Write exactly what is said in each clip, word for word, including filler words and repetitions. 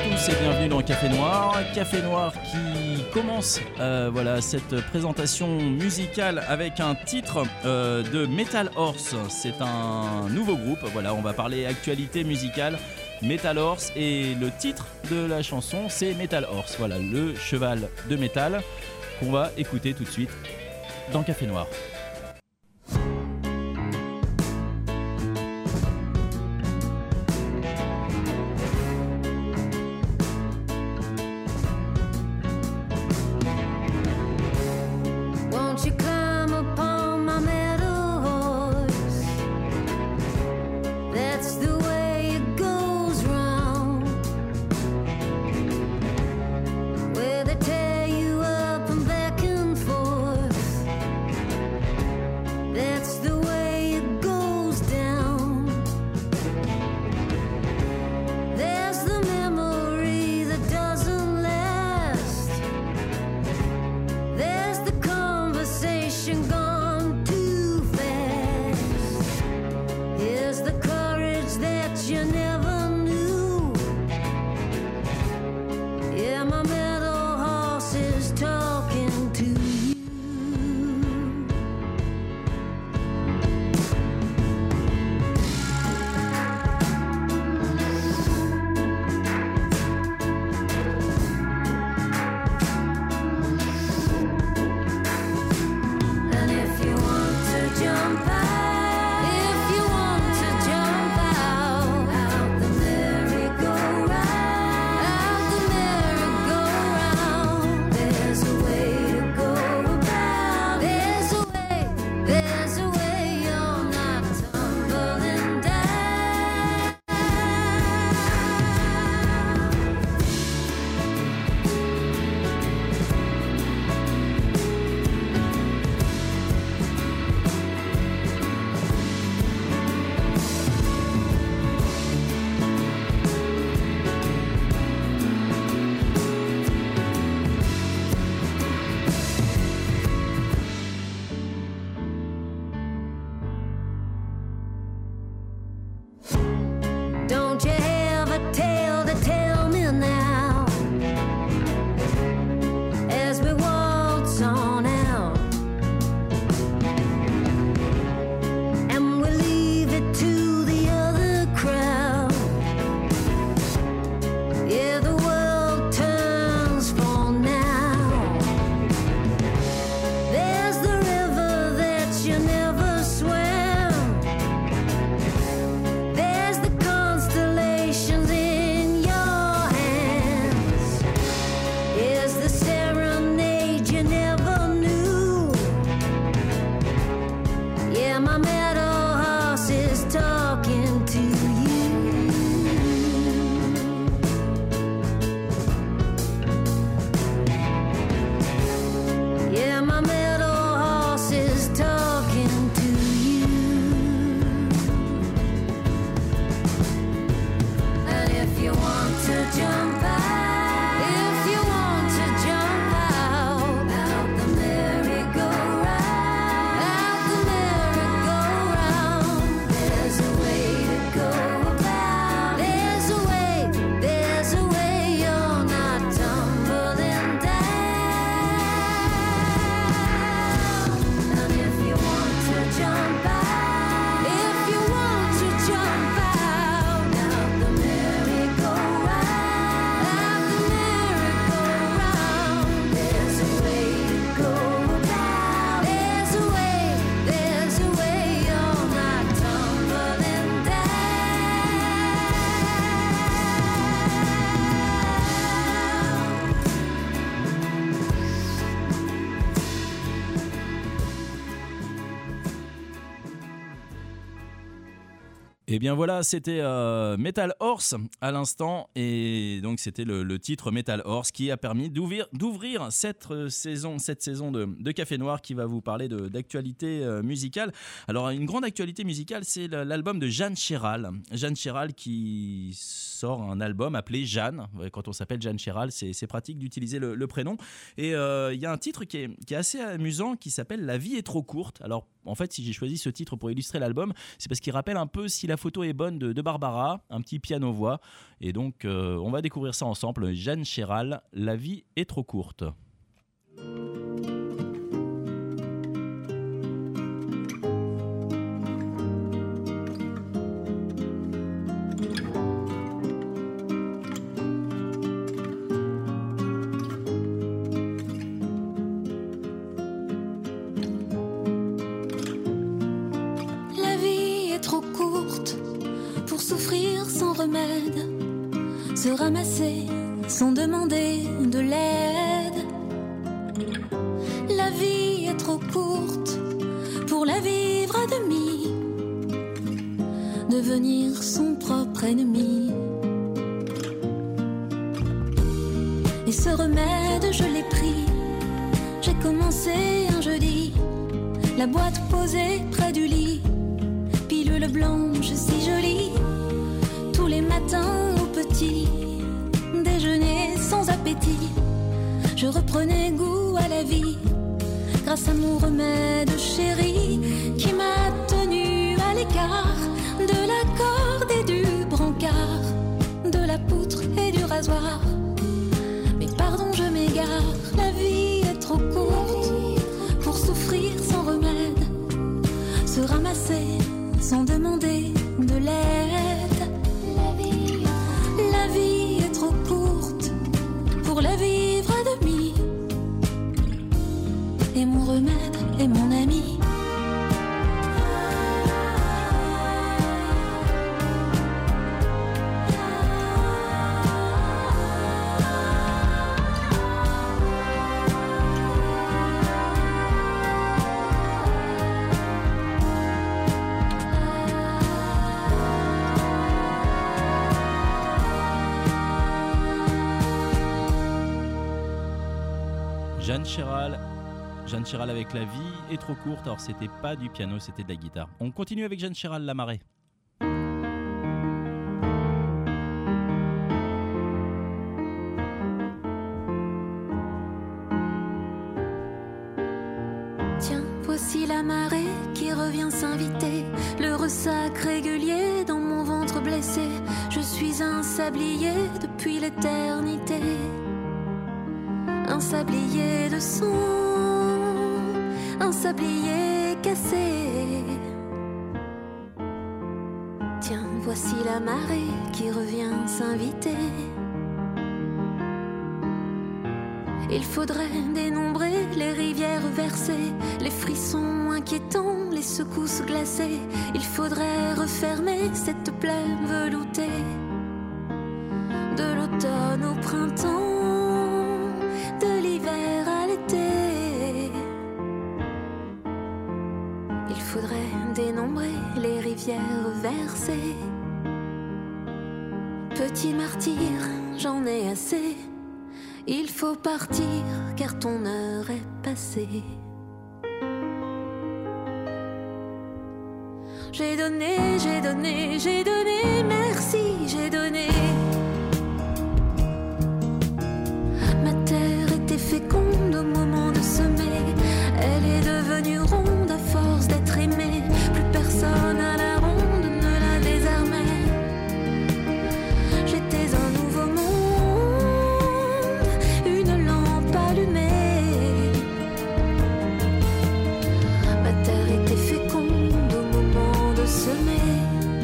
tous et bienvenue dans Café Noir. Café Noir qui commence euh, voilà, cette présentation musicale avec un titre euh, de Metal Horse. C'est un nouveau groupe, voilà, on va parler actualité musicale. Metal Horse et le titre de la chanson c'est Metal Horse, voilà, le cheval de métal qu'on va écouter tout de suite dans Café Noir. Et bien voilà, c'était euh, Metal Horse à l'instant, et donc c'était le, le titre Metal Horse qui a permis d'ouvrir, d'ouvrir cette euh, saison, cette saison de, de Café Noir qui va vous parler de, d'actualité euh, musicale. Alors une grande actualité musicale, c'est l'album de Jeanne Chéral. Jeanne Chéral qui sort un album appelé Jeanne. Quand on s'appelle Jeanne Chéral, c'est, c'est pratique d'utiliser le, le prénom. Et il euh, y a un titre qui est, qui est assez amusant qui s'appelle La vie est trop courte. Alors en fait, si j'ai choisi ce titre pour illustrer l'album, c'est parce qu'il rappelle un peu Si la photo est bonne de, de Barbara, un petit piano-voix. Et donc, euh, on va découvrir ça ensemble. Jeanne Chéral, La vie est trop courte. Souffrir sans remède, se ramasser sans demander de l'aide. La vie est trop courte pour la vivre à demi, devenir son propre ennemi. Et ce remède je l'ai pris, j'ai commencé un jeudi, la boîte posée près du lit, pilule blanche si jolie. Tous les matins au petit déjeuner sans appétit, je reprenais goût à la vie grâce à mon remède chéri qui m'a tenu à l'écart de la corde et du brancard, de la poutre et du rasoir. Mais pardon, je m'égare, la vie est trop courte pour souffrir sans remède, se ramasser sans demander de l'aide. La vie est trop courte pour la vivre à demi, et mon remède est mon ami. Jeanne Chéral, Jeanne Chéral avec La vie est trop courte. Alors c'était pas du piano, c'était de la guitare. On continue avec Jeanne Chéral, La marée. Tiens, voici la marée qui revient s'inviter, le ressac régulier dans mon ventre blessé. Je suis un sablier depuis l'éternité, un sablier de sang, un sablier cassé. Tiens, voici la marée qui revient s'inviter. Il faudrait dénombrer les rivières versées, les frissons inquiétants, les secousses glacées. Il faudrait refermer cette plaie veloutée, de l'automne au printemps, de l'hiver à l'été. Il faudrait dénombrer les rivières versées. Petit martyr, j'en ai assez. Il faut partir car ton heure est passée. J'ai donné, j'ai donné, j'ai donné, merci, j'ai donné. Ma terre était féconde au moment de semer. Elle est devenue ronde à force d'être aimée. Plus personne à la ronde ne la désarmait. J'étais un nouveau monde, une lampe allumée. Ma terre était féconde au moment de semer.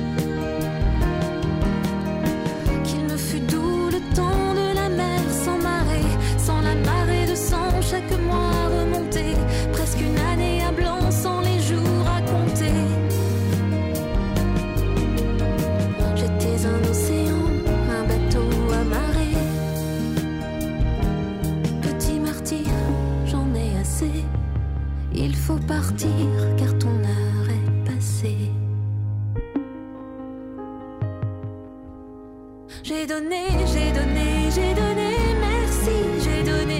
Qu'il me fut doux le temps de la mer sans marée, sans la marée de sang chaque mois remonté. Presque une année à blanc sans les jours à compter. J'étais un océan, un bateau amarré. Petit martyr, j'en ai assez. Il faut partir car ton heure est passée. J'ai donné, j'ai donné, j'ai donné, merci, j'ai donné.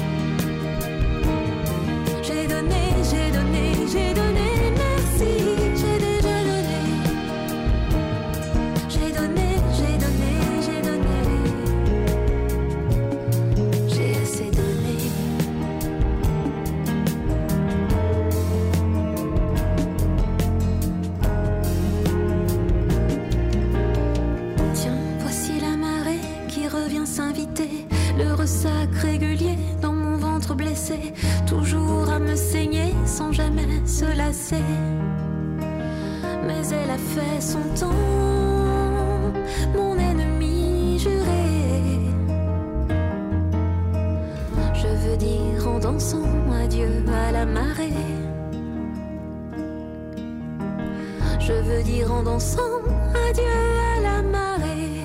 J'ai donné, j'ai donné, j'ai donné, merci, j'ai déjà donné. J'ai donné, j'ai donné, j'ai donné. J'ai assez donné. passer, toujours à me saigner sans jamais se lasser. Mais elle a fait son temps, mon ennemi juré. Je veux dire en dansant adieu à la marée. Je veux dire en dansant adieu à la marée.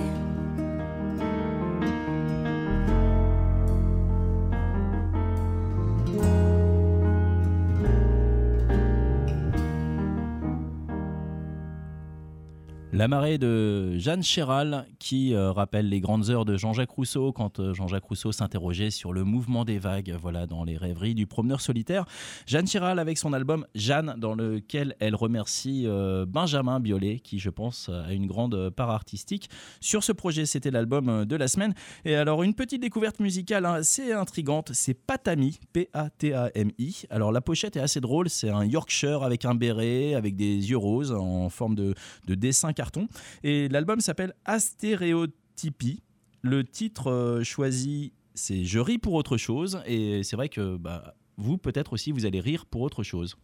La marée de Jeanne Chéral qui euh, rappelle les grandes heures de Jean-Jacques Rousseau quand euh, Jean-Jacques Rousseau s'interrogeait sur le mouvement des vagues, voilà, dans les rêveries du promeneur solitaire. Jeanne Chéral avec son album Jeanne, dans lequel elle remercie euh, Benjamin Biolay qui, je pense, a une grande part artistique. Sur ce projet, c'était l'album de la semaine. Et alors, une petite découverte musicale hein, assez intrigante, c'est Patami, P A T A M I. Alors, la pochette est assez drôle, c'est un Yorkshire avec un béret, avec des yeux roses en forme de, de dessin carton. Et l'album s'appelle Astéréotypie. Le titre euh, choisi, c'est Je ris pour autre chose. Et c'est vrai que bah, vous, peut-être aussi, vous allez rire pour autre chose.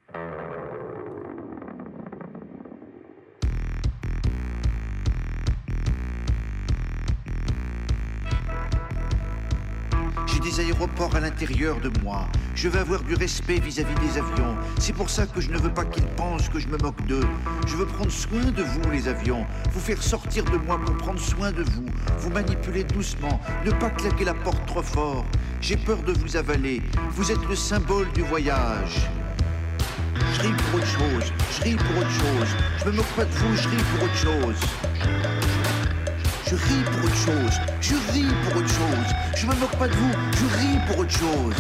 J'ai des aéroports à l'intérieur de moi. Je veux avoir du respect vis-à-vis des avions. C'est pour ça que je ne veux pas qu'ils pensent que je me moque d'eux. Je veux prendre soin de vous, les avions. Vous faire sortir de moi pour prendre soin de vous. Vous manipuler doucement. Ne pas claquer la porte trop fort. J'ai peur de vous avaler. Vous êtes le symbole du voyage. Je ris pour autre chose. Je ris pour autre chose. Je me moque pas de vous, je ris pour autre chose. Je ris pour autre chose, je ris pour autre chose. Je me moque pas de vous, je ris pour autre chose.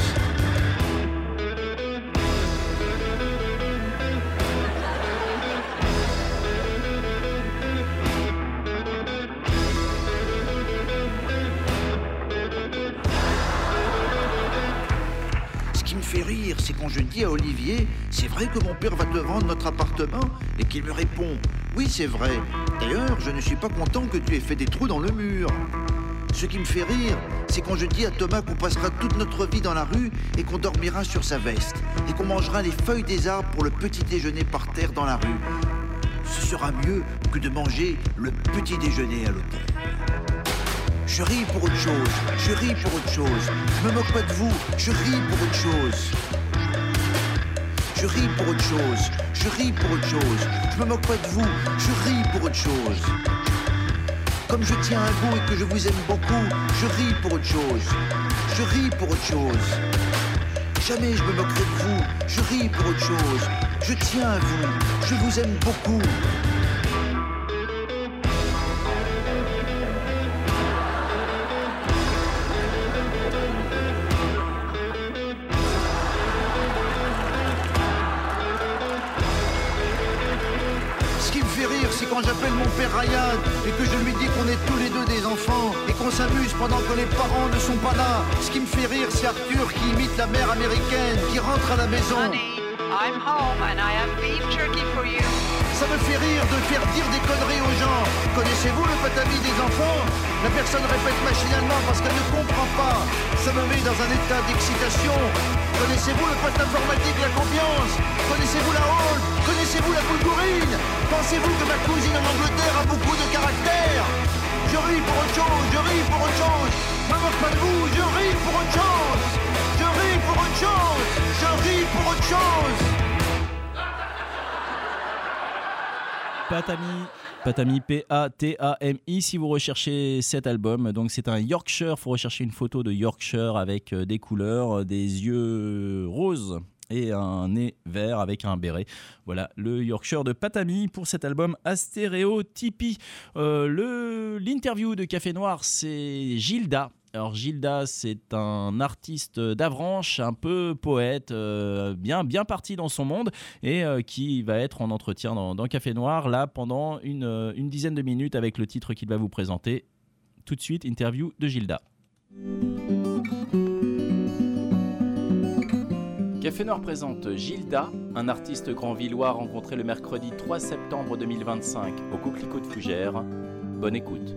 Ce qui me fait rire, c'est quand je dis à Olivier, c'est vrai que mon père va te vendre notre appartement, et qu'il me répond, oui c'est vrai. D'ailleurs, je ne suis pas content que tu aies fait des trous dans le mur. Ce qui me fait rire, c'est quand je dis à Thomas qu'on passera toute notre vie dans la rue et qu'on dormira sur sa veste et qu'on mangera les feuilles des arbres pour le petit déjeuner par terre dans la rue. Ce sera mieux que de manger le petit déjeuner à l'hôtel. Je ris pour autre chose, je ris pour autre chose. Je me moque pas de vous, je ris pour autre chose. Je ris pour autre chose, je ris pour autre chose. Je me moque pas de vous, je ris pour autre chose. Comme je tiens à vous et que je vous aime beaucoup, je ris pour autre chose. Je ris pour autre chose. Jamais je me moquerai de vous, je ris pour autre chose. Je tiens à vous, je vous aime beaucoup. C'est quand j'appelle mon père Ryan et que je lui dis qu'on est tous les deux des enfants et qu'on s'amuse pendant que les parents ne sont pas là. Ce qui me fait rire, c'est Arthur qui imite la mère américaine qui rentre à la maison. Honey, I'm home and I have beef jerky for you. Ça me fait rire de faire dire des conneries aux gens. Connaissez-vous le patami des enfants? La personne répète machinalement parce qu'elle ne comprend pas. Ça me met dans un état d'excitation. Connaissez-vous le poste informatique, la confiance? Connaissez-vous la hall? Connaissez-vous la boulgourine? Pensez-vous que ma cousine en Angleterre a beaucoup de caractère? Je ris pour autre chose, je ris pour autre chose. Je me moque pas de vous, je ris pour autre chose. Je ris pour autre chose, je ris pour autre chose. Patami, Patami, P A T A M I, si vous recherchez cet album. Donc c'est un Yorkshire, il faut rechercher une photo de Yorkshire avec des couleurs, des yeux roses et un nez vert avec un béret. Voilà, le Yorkshire de Patami pour cet album Astéréotypie. Euh, le, l'interview de Café Noir, c'est Gilda. Alors Gilda, c'est un artiste d'Avranches, un peu poète, euh, bien, bien parti dans son monde et euh, qui va être en entretien dans, dans Café Noir, là, pendant une, une dizaine de minutes avec le titre qu'il va vous présenter. Tout de suite, interview de Gilda. Café Noir présente Gilda, un artiste grandvillois rencontré le mercredi trois septembre deux mille vingt-cinq au Coquelicot de Fougères. Bonne écoute.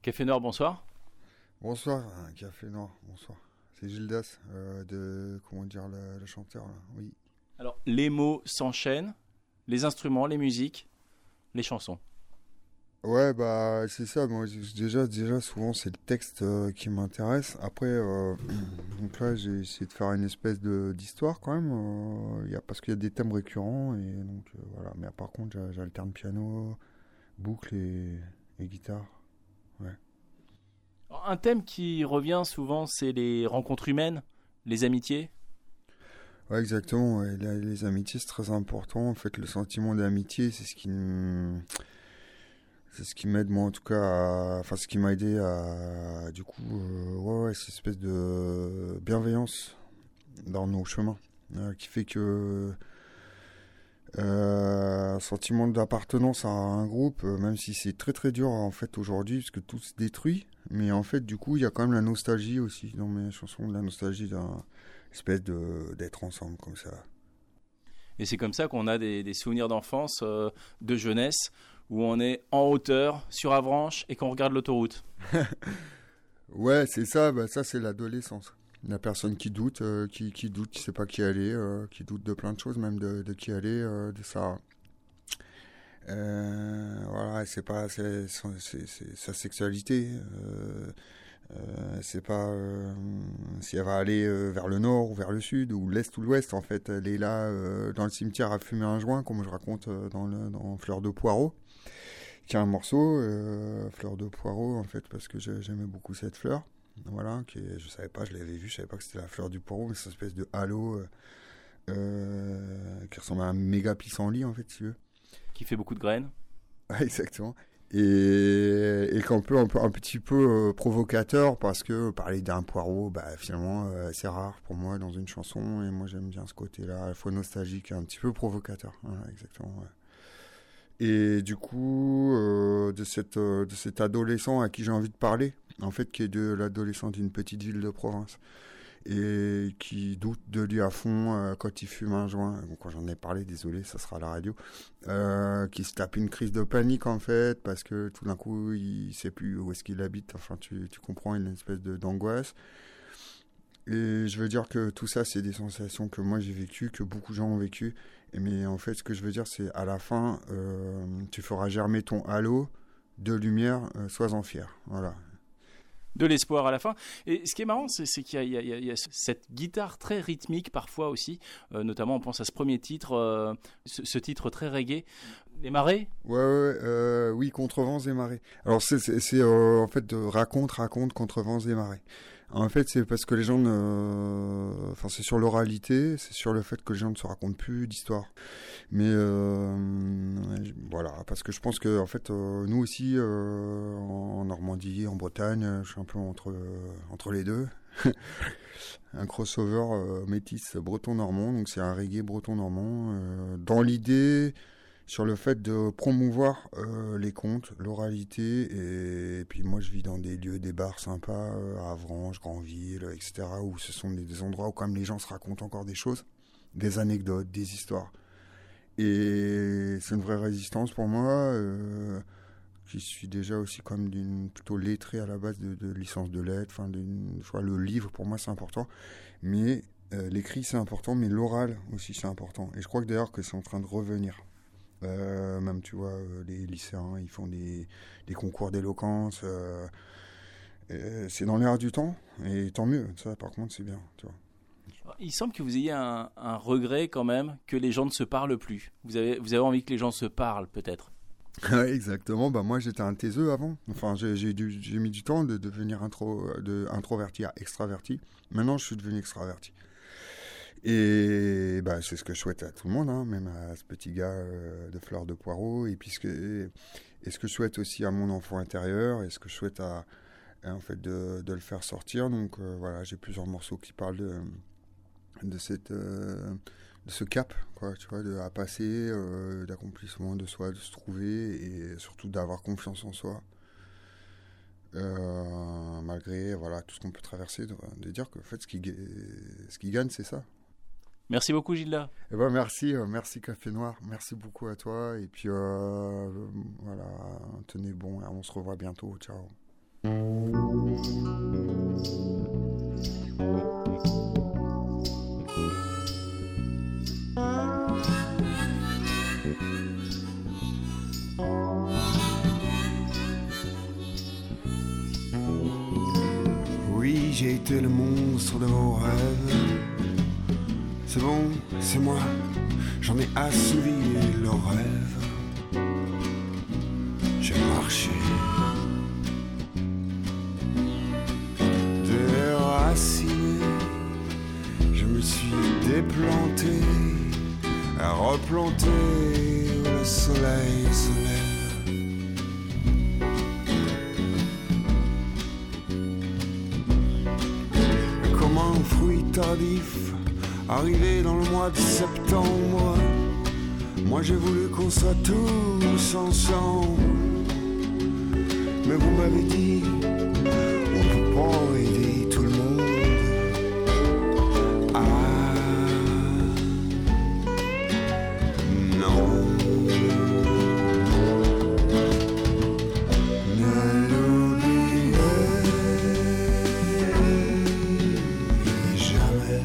Café Noir, bonsoir. Bonsoir, un Café Noir, bonsoir. C'est Gildas, euh, de, comment dire, le, le chanteur, là, oui. Alors, les mots s'enchaînent, les instruments, les musiques, les chansons. Ouais, bah, c'est ça, moi, déjà, déjà souvent, c'est le texte euh, qui m'intéresse. Après, euh, donc là, j'ai essayé de faire une espèce de, d'histoire, quand même, euh, y a, parce qu'il y a des thèmes récurrents, et donc, euh, voilà. Mais par contre, j'alterne piano, boucle et, et guitare, ouais. Alors, un thème qui revient souvent, c'est les rencontres humaines, les amitiés. Ouais, exactement. Ouais. Les, les amitiés, c'est très important. En fait, le sentiment d'amitié, c'est ce qui, c'est ce qui m'aide moi en tout cas, à... enfin ce qui m'a aidé à, du coup, euh, ouais, ouais, cette espèce de bienveillance dans nos chemins, euh, qui fait que euh, un sentiment d'appartenance à un groupe, euh, même si c'est très très dur en fait aujourd'hui, parce que tout se détruit. Mais en fait, du coup, il y a quand même la nostalgie aussi dans mes chansons, la nostalgie d'un espèce de d'être ensemble comme ça. Et c'est comme ça qu'on a des, des souvenirs d'enfance, euh, de jeunesse, où on est en hauteur, sur Avranches, et qu'on regarde l'autoroute. Ouais, c'est ça, bah ça c'est l'adolescence. La personne qui doute, euh, qui, qui doute, qui sait pas qui aller, euh, qui doute de plein de choses, même de, de qui aller, euh, de ça. Euh, voilà, c'est pas c'est, c'est, c'est sa sexualité, euh, euh, c'est pas euh, si elle va aller euh, vers le nord ou vers le sud ou l'est ou l'ouest. En fait, elle est là euh, dans le cimetière à fumer un joint, comme je raconte euh, dans le dans Fleur de Poireau, qui est un morceau euh, Fleur de Poireau en fait, parce que j'aimais beaucoup cette fleur. Voilà, qui est, je savais pas, je l'avais vu, je savais pas que c'était la fleur du poireau, mais c'est une espèce de halo euh, euh, qui ressemble à un méga pissenlit en fait, si tu veux. Qui fait beaucoup de graines. Ouais, exactement. Et, et qu'un peu, un peu, un petit peu euh, provocateur, parce que parler d'un poireau, bah finalement, euh, c'est rare pour moi dans une chanson, et moi j'aime bien ce côté-là, à la fois nostalgique et un petit peu provocateur. Voilà, exactement. Ouais. Et du coup, euh, de cette, euh, de cet adolescent à qui j'ai envie de parler, en fait, qui est de l'adolescent d'une petite ville de province, et qui doute de lui à fond euh, quand il fume un joint. Bon, quand j'en ai parlé, désolé, ça sera à la radio, euh, qui se tape une crise de panique en fait, parce que tout d'un coup, il sait plus où est-ce qu'il habite. Enfin, tu, tu comprends, une espèce de d'angoisse. Et je veux dire que tout ça, c'est des sensations que moi j'ai vécues, que beaucoup de gens ont vécues. Et mais en fait, ce que je veux dire, c'est à la fin, euh, tu feras germer ton halo de lumière, euh, sois-en fier. Voilà. De l'espoir à la fin. Et ce qui est marrant, c'est, c'est qu'il y a, il y a, il y a cette guitare très rythmique parfois aussi, euh, notamment on pense à ce premier titre, euh, ce, ce titre très reggae, Les Marées. Ouais, ouais, euh, oui, Contre vents et marées. Alors c'est, c'est, c'est euh, en fait de raconte, raconte contre vents et marées. En fait, c'est parce que les gens ne, enfin c'est sur l'oralité, c'est sur le fait que les gens ne se racontent plus d'histoire. Mais euh, voilà, parce que je pense que en fait, euh, nous aussi, euh, en Normandie, en Bretagne, je suis un peu entre entre les deux. Un crossover euh, métis breton-normand, donc c'est un reggae breton-normand. Euh, dans l'idée, sur le fait de promouvoir euh, les contes, l'oralité, et, et puis moi je vis dans des lieux, des bars sympas, euh, à Avranches, Granville, et cetera, où ce sont des, des endroits où quand même les gens se racontent encore des choses, des anecdotes, des histoires. Et c'est une vraie résistance pour moi, euh, qui suis déjà aussi comme d'une plutôt lettrée à la base de, de licence de lettres, enfin d'une, je vois, le livre pour moi c'est important, mais euh, l'écrit c'est important, mais l'oral aussi c'est important. Et je crois que d'ailleurs que c'est en train de revenir. Euh, même tu vois, euh, les lycéens ils font des, des concours d'éloquence, euh, c'est dans l'air du temps, et tant mieux, ça par contre c'est bien, tu vois. Il semble que vous ayez un, un regret quand même que les gens ne se parlent plus. Vous avez, vous avez envie que les gens se parlent peut-être. Ouais, exactement. Bah moi j'étais un taiseux avant. Enfin j'ai j'ai, dû, j'ai mis du temps de devenir intro, de introverti à extraverti. Maintenant je suis devenu extraverti. Et bah c'est ce que je souhaite à tout le monde, hein, même à ce petit gars euh, de Fleur de Poireau. Et puis ce que, et, et ce que je souhaite aussi à mon enfant intérieur, et ce que je souhaite à, à en fait de, de le faire sortir. Donc euh, voilà, j'ai plusieurs morceaux qui parlent de de cette euh, de ce cap, quoi, tu vois, de à passer, euh, d'accomplissement de soi, de se trouver, et surtout d'avoir confiance en soi, euh, malgré voilà tout ce qu'on peut traverser, de, de dire que en fait ce qui ce qui gagne c'est ça. Merci beaucoup Gilda. Eh ben merci, euh, merci Café Noir, merci beaucoup à toi, et puis euh, voilà, tenez bon, on se revoit bientôt, ciao. Oui, j'ai été le monstre de vos rêves. C'est bon, c'est moi, j'en ai assouvi le rêve. J'ai marché, déraciné, je me suis déplanté, à replanter où le soleil se lève. Comme un fruit tardif, arrivé dans le mois de septembre, moi j'ai voulu qu'on soit tous ensemble. Mais vous m'avez dit, on peut pas aider tout le monde. Ah, non. Ne l'oubliez jamais.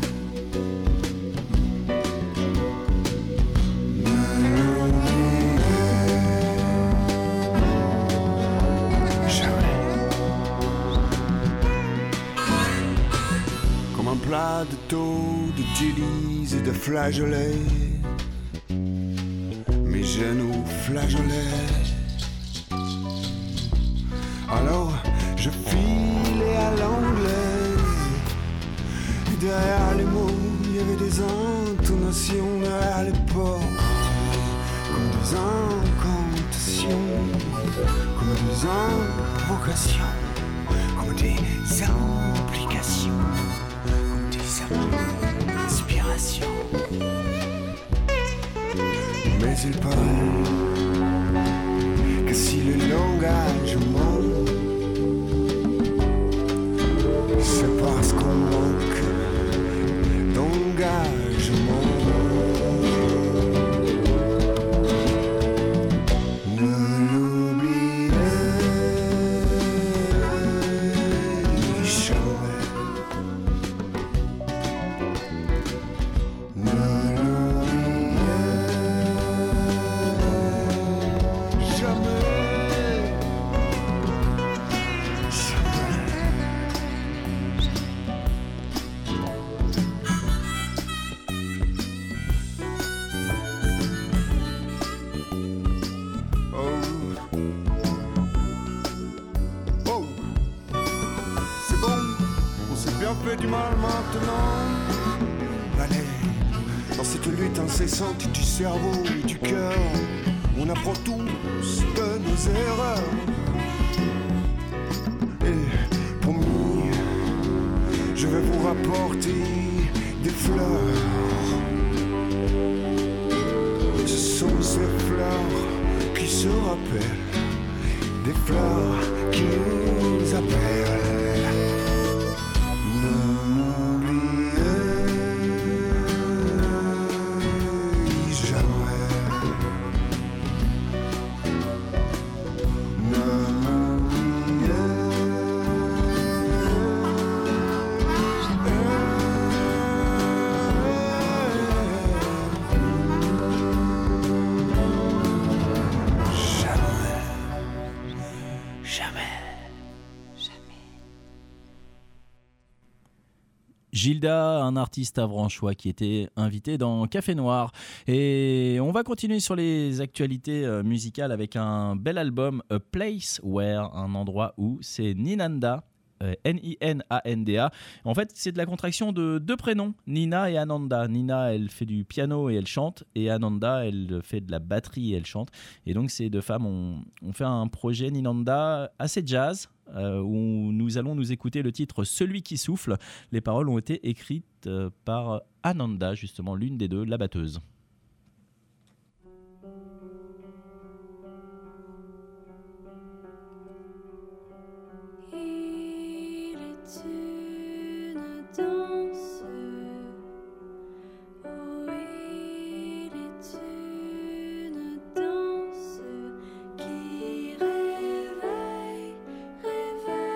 Plat de taux, de chilies et de flageolets. Mes genoux flageolaient. Alors je filais à l'anglaise. Et derrière les mots, il y avait des intonations derrière les ports. Comme des incantations, comme des invocations, comme des implications. Inspiration. Mais il paraît que si le langage manque, c'est parce qu'on manque d'engagement. Ne l'oubliez jamais. Fait du mal maintenant. Allez, dans cette lutte incessante du cerveau et du cœur, on apprend tous de nos erreurs. Et promis, je vais vous rapporter des fleurs. Ce sont ces fleurs qui se rappellent, des fleurs qui nous appellent. Gilda, un artiste avranchois qui était invité dans Café Noir. Et on va continuer sur les actualités musicales avec un bel album, A Place Where, un endroit où, c'est Ninanda. N I N A N D A. En fait, c'est de la contraction de deux prénoms, Nina et Ananda. Nina, elle fait du piano et elle chante, et Ananda, elle fait de la batterie et elle chante. Et donc, ces deux femmes ont, ont fait un projet Ninanda assez jazz, euh, où nous allons nous écouter le titre Celui qui souffle. Les paroles ont été écrites euh, par Ananda, justement, l'une des deux, la batteuse. Danse, oh il est une danse qui réveille, réveille.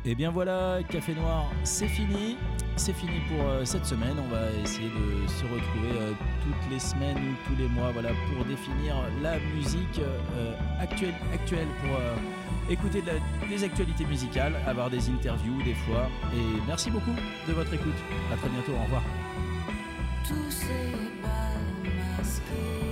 Et bien voilà, Café Noir, c'est fini. C'est fini pour euh, cette semaine. On va essayer de se retrouver euh, toutes les semaines ou tous les mois, voilà, pour définir la musique euh, actuelle, actuelle pour euh, écouter de la, des actualités musicales, avoir des interviews des fois. Et merci beaucoup de votre écoute. À très bientôt. Au revoir. Tous ces bals masqués.